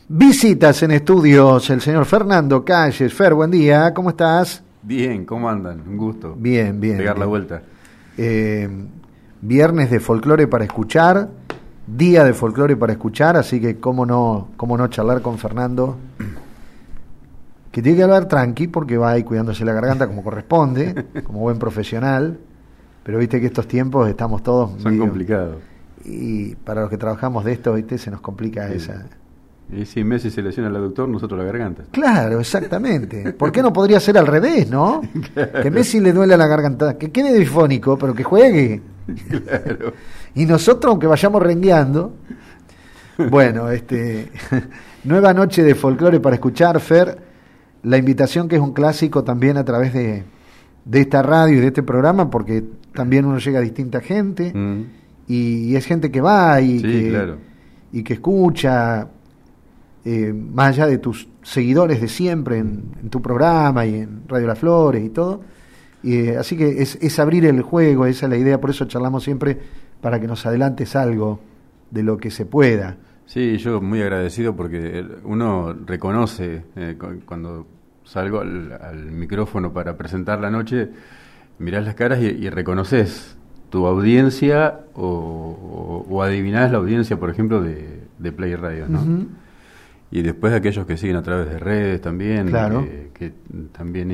Visitas en estudios el señor Fernando Calles. Fer, buen día, ¿cómo estás? Bien, ¿cómo andan? Un gusto. Bien. Pegar la vuelta. Viernes de folclore para escuchar, día de folclore para escuchar, así que cómo no charlar con Fernando, que tiene que hablar tranqui porque va ahí cuidándose la garganta como corresponde, como buen profesional, pero viste que estos tiempos estamos todos... Son complicados. Y para los que trabajamos de esto, viste, se nos complica esa... Y si Messi se lesiona al aductor, nosotros la garganta. Claro, exactamente. ¿Por qué no podría ser al revés, no? Claro. Que Messi le duele la garganta, que quede difónico, pero que juegue. Claro. Y nosotros, aunque vayamos rengueando. Bueno, nueva noche de folclore para escuchar, Fer. La invitación que es un clásico también a través de esta radio y de este programa, porque también uno llega a distinta gente. Y es gente que va y, sí, claro. Y que escucha... más allá de tus seguidores de siempre en tu programa y en Radio Las Flores y todo, así que es abrir el juego, esa es la idea, por eso charlamos siempre para que nos adelantes algo de lo que se pueda. Sí, yo muy agradecido porque uno reconoce cuando salgo al micrófono para presentar la noche, mirás las caras y reconoces tu audiencia o adivinás la audiencia, por ejemplo, de Play Radio, ¿no? Uh-huh. Y después aquellos que siguen a través de redes también, claro. que también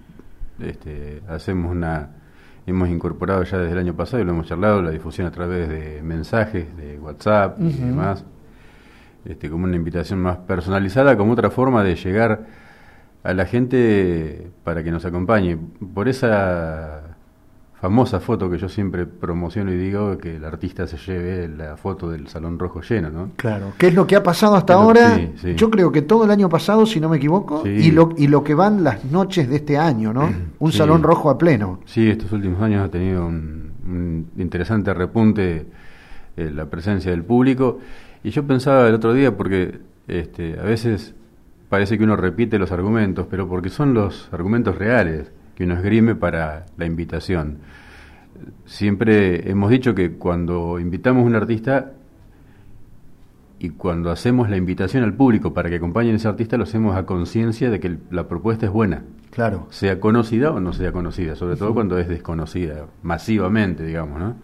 hemos incorporado ya desde el año pasado y lo hemos charlado, la difusión a través de mensajes, de WhatsApp y demás, como una invitación más personalizada, como otra forma de llegar a la gente para que nos acompañe. Por esa famosa foto que yo siempre promociono y digo, que el artista se lleve la foto del Salón Rojo lleno, ¿no? Claro, ¿qué es lo que ha pasado hasta ahora? Sí. Yo creo que todo el año pasado, si no me equivoco, sí. y lo que van las noches de este año, ¿no? Un sí. Salón Rojo a pleno. Sí, estos últimos años ha tenido un interesante repunte la presencia del público, y yo pensaba el otro día, porque a veces parece que uno repite los argumentos, pero porque son los argumentos reales que uno esgrime para la invitación. Siempre hemos dicho que cuando invitamos a un artista y cuando hacemos la invitación al público para que acompañen a ese artista, lo hacemos a conciencia de que la propuesta es buena. Claro. Sea conocida o no sea conocida, sobre todo cuando es desconocida, masivamente, digamos, ¿no?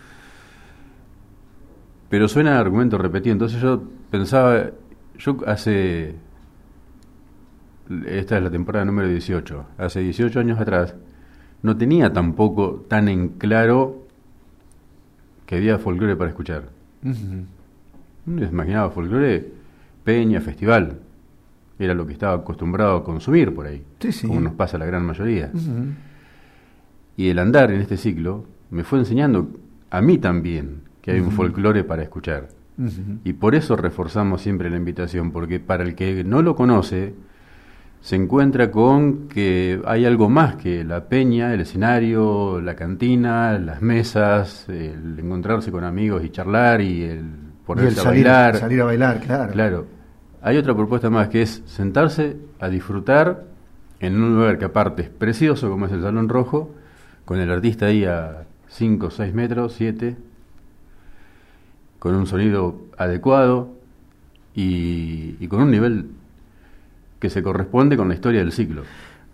Pero suena argumento repetido. Entonces yo pensaba, esta es la temporada número 18. Hace 18 años atrás no tenía tampoco tan en claro que había folclore para escuchar. Uno imaginaba folclore, peña, festival. Era lo que estaba acostumbrado a consumir por ahí, sí. Como nos pasa a la gran mayoría. Y el andar en este ciclo me fue enseñando a mí también que hay un folclore para escuchar. Y por eso reforzamos siempre la invitación, porque para el que no lo conoce, se encuentra con que hay algo más que la peña, el escenario, la cantina, las mesas, el encontrarse con amigos y charlar y el ponerse a bailar. Salir a bailar, claro. Claro. Hay otra propuesta más, que es sentarse a disfrutar en un lugar que aparte es precioso, como es el Salón Rojo, con el artista ahí a 5, 6 metros, 7, con un sonido adecuado y con un nivel que se corresponde con la historia del ciclo.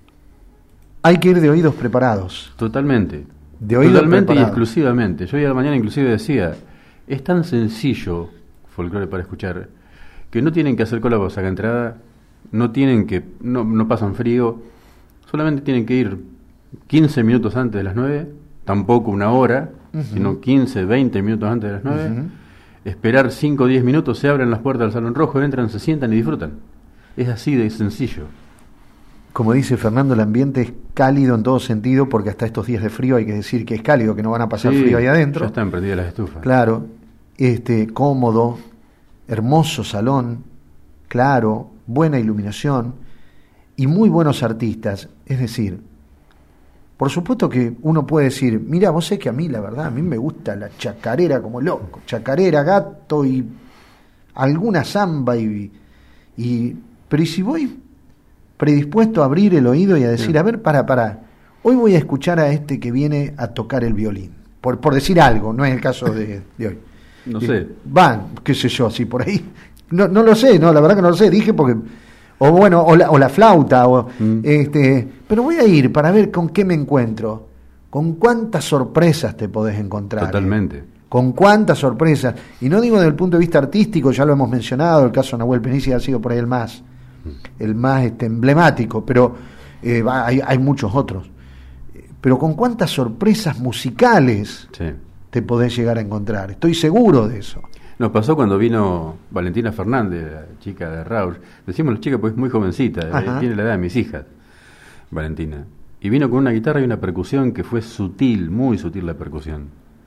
Hay que ir de oídos preparados. Totalmente. De oídos Totalmente preparados. Y exclusivamente. Yo hoy a la mañana inclusive decía, es tan sencillo folclore para escuchar, que no tienen que hacer cola para sacar entrada, no pasan frío, solamente tienen que ir 15 minutos antes de las 9, tampoco una hora, sino 15, 20 minutos antes de las 9, esperar 5 o 10 minutos, se abren las puertas del Salón Rojo, entran, se sientan y disfrutan. Es así de sencillo. Como dice Fernando, el ambiente es cálido en todo sentido, porque hasta estos días de frío hay que decir que es cálido, que no van a pasar frío ahí adentro. Ya están prendidas las estufas. Claro, cómodo, hermoso salón, claro, buena iluminación y muy buenos artistas. Es decir, por supuesto que uno puede decir, mira, vos sé que a mí, la verdad, a mí me gusta la chacarera como loco, chacarera, gato y alguna samba pero ¿y si voy predispuesto a abrir el oído y a decir, a ver, para, hoy voy a escuchar a este que viene a tocar el violín, por decir algo, no es el caso de hoy. No sé. Van, qué sé yo, si por ahí No lo sé, no, la verdad que no lo sé, dije porque... O bueno, o la flauta, pero voy a ir para ver con qué me encuentro, con cuántas sorpresas te podés encontrar. Totalmente. Con cuántas sorpresas. Y no digo desde el punto de vista artístico, ya lo hemos mencionado, el caso de Nahuel Penici ha sido por ahí el más emblemático, pero hay muchos otros. Pero con cuántas sorpresas musicales te podés llegar a encontrar. Estoy seguro de eso. Nos pasó cuando vino Valentina Fernández, la chica de Rausch. Decimos la chica porque es muy jovencita, tiene la edad de mis hijas, Valentina. Y vino con una guitarra y una percusión que fue sutil, muy sutil la percusión.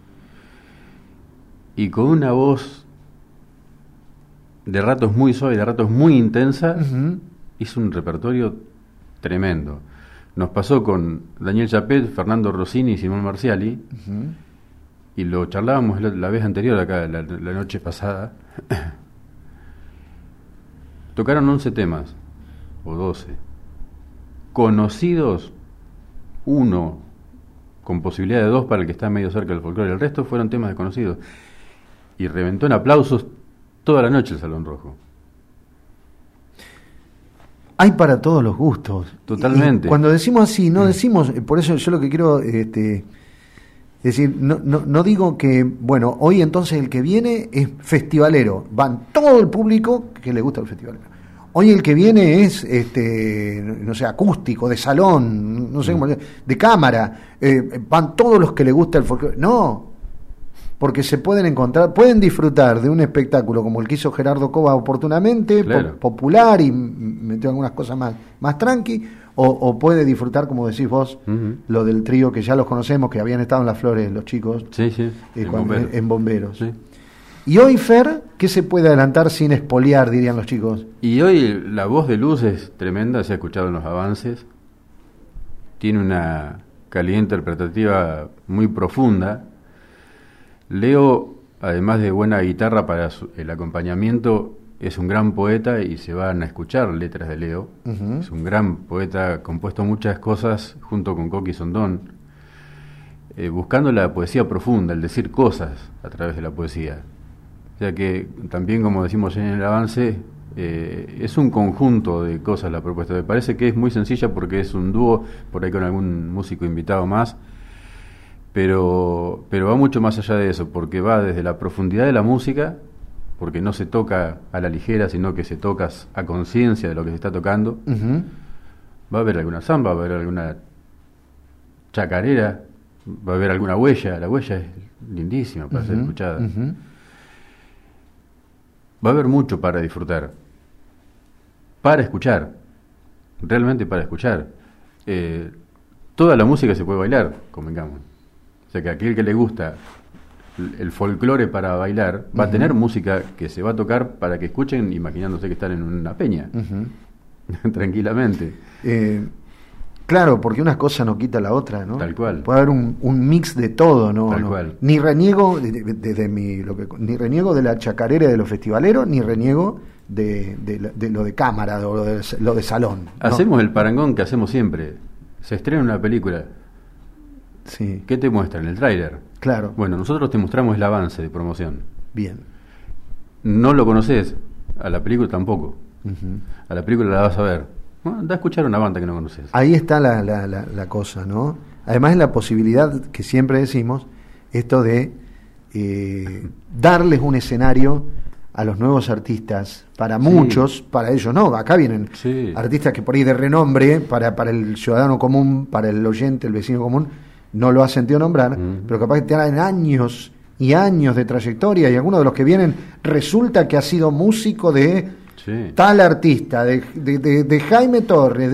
Y con una voz de ratos muy suave, de ratos muy intensa, hizo un repertorio tremendo. Nos pasó con Daniel Chapet, Fernando Rossini y Simón Marciali. Y lo charlábamos la vez anterior acá, la noche pasada. Tocaron 11 temas, o 12. Conocidos, uno, con posibilidad de 2 para el que está medio cerca del folclore. El resto fueron temas desconocidos. Y reventó en aplausos toda la noche el Salón Rojo. Hay para todos los gustos. Totalmente. Y cuando decimos así, no decimos, por eso yo lo que quiero... Es decir, no digo que, bueno, hoy entonces el que viene es festivalero, van todo el público que le gusta el festivalero. Hoy el que viene es, no sé, acústico, de salón, no sé cómo, de cámara, van todos los que le gusta el folclore. No, porque se pueden encontrar, pueden disfrutar de un espectáculo como el que hizo Gerardo Cova oportunamente, claro, popular y metió algunas cosas más tranqui, o puede disfrutar, como decís vos, lo del trío que ya los conocemos, que habían estado en Las Flores los chicos, en Bomberos. Sí. Y hoy, Fer, ¿qué se puede adelantar sin espoliar, dirían los chicos? Y hoy la voz de Luz es tremenda, se ha escuchado en los avances, tiene una calidad interpretativa muy profunda. Leo, además de buena guitarra para el acompañamiento, es un gran poeta y se van a escuchar letras de Leo. Es un gran poeta, ha compuesto muchas cosas junto con Coqui Sondón, buscando la poesía profunda, el decir cosas a través de la poesía. O sea que también, como decimos en el avance, es un conjunto de cosas la propuesta. Me parece que es muy sencilla porque es un dúo, por ahí con algún músico invitado más, pero va mucho más allá de eso, porque va desde la profundidad de la música, porque no se toca a la ligera, sino que se toca a conciencia de lo que se está tocando. Va a haber alguna samba, va a haber alguna chacarera, va a haber alguna huella. La huella es lindísima para ser escuchada. Va a haber mucho para disfrutar, para escuchar, realmente para escuchar. Toda la música se puede bailar, convengamos. O sea que a aquel que le gusta el folclore para bailar, va a tener música que se va a tocar para que escuchen imaginándose que están en una peña, tranquilamente. Claro, porque una cosa no quita la otra, ¿no? Tal cual. Puede haber un mix de todo, ¿no? Tal cual. Ni reniego ni reniego de la chacarera de los festivaleros, ni reniego de lo de cámara o lo de salón, ¿no? Hacemos el parangón que hacemos siempre. Se estrena una película. Sí. ¿Qué te muestran? El tráiler. Claro. Bueno, nosotros te mostramos el avance de promoción. Bien. No lo conoces, a la película tampoco. A la película la vas a ver. Anda a escuchar una banda que no conoces. Ahí está la cosa, ¿no? Además, la posibilidad que siempre decimos, esto de darles un escenario a los nuevos artistas, para muchos, para ellos no, acá vienen artistas que por ahí de renombre, para el ciudadano común, para el oyente, el vecino común, no lo ha sentido nombrar, pero capaz que tienen años y años de trayectoria, y alguno de los que vienen resulta que ha sido músico de tal artista, de Jaime Torres,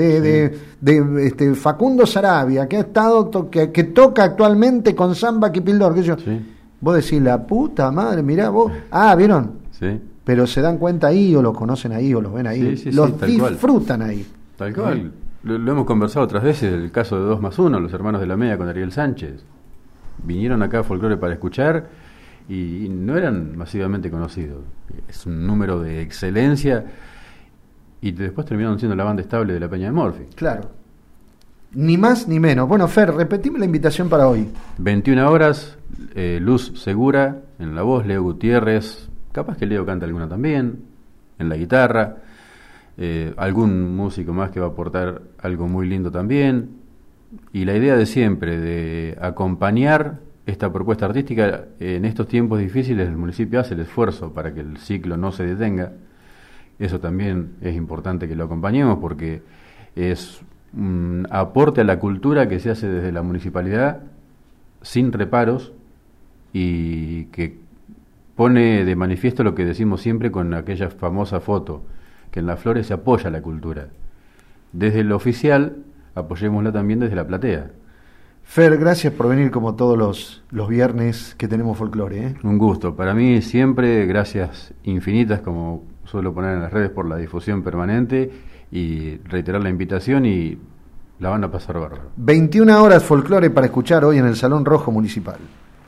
de Facundo Sarabia, que ha estado que toca actualmente con Samba Kipildor, que yo. Vos decís, la puta madre, mirá vos, ¿vieron? Sí. Pero se dan cuenta ahí, o los conocen ahí, o los ven ahí, los disfrutan ahí. Tal cual. Lo hemos conversado otras veces, el caso de 2+1, los hermanos de la Media con Ariel Sánchez. Vinieron acá a Folclore para escuchar y no eran masivamente conocidos. Es un número de excelencia y después terminaron siendo la banda estable de la Peña de Morphy. Claro. Ni más ni menos. Bueno, Fer, repetime la invitación para hoy. 21 horas, Luz Segura en la voz, Leo Gutiérrez, capaz que Leo canta alguna también, en la guitarra, algún músico más que va a aportar algo muy lindo también, y la idea de siempre de acompañar esta propuesta artística. En estos tiempos difíciles el municipio hace el esfuerzo para que el ciclo no se detenga. Eso también es importante que lo acompañemos, porque es un aporte a la cultura que se hace desde la municipalidad sin reparos, y que pone de manifiesto lo que decimos siempre con aquella famosa foto, que en Las Flores se apoya la cultura. Desde lo oficial, apoyémosla también desde la platea. Fer, gracias por venir como todos los viernes que tenemos folclore. Un gusto. Para mí siempre, gracias infinitas, como suelo poner en las redes, por la difusión permanente, y reiterar la invitación, y la van a pasar bárbaro. 21 horas folclore para escuchar hoy en el Salón Rojo Municipal.